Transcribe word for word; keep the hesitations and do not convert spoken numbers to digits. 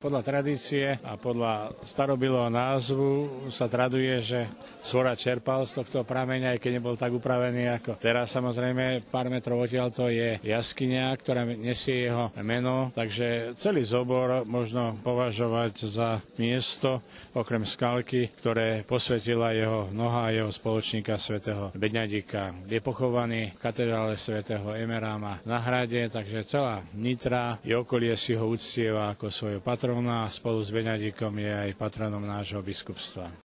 Podľa tradície a podľa starobilého názvu sa traduje, že Svora čerpal z tohto prameňa, aj keď nebol tak upravený ako teraz. Samozrejme, pár metrov odtiaľto je jaskyňa, ktorá nesie jeho meno, takže celý Zobor možno považovať za miesto, okrem skalky, ktoré posvetila jeho noha a jeho spoločníka svätého Beňadika. Je pochovaný v katedrále svätého Emeráma na Hrade, takže celá Nitra i okolie si ho uctieva ako svojho patrona a spolu s Beňadikom je aj patronom nášho biskupstva.